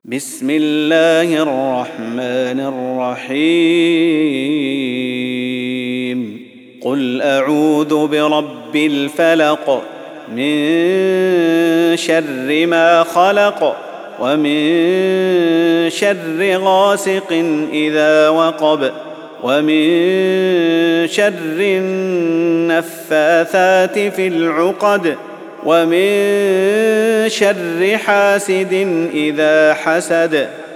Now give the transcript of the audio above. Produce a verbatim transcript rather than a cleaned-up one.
بسم الله الرحمن الرحيم قل أعوذ برب الفلق من شر ما خلق ومن شر غاسق إذا وقب ومن شر النفاثات في العقد ومن شر حاسد إذا حسد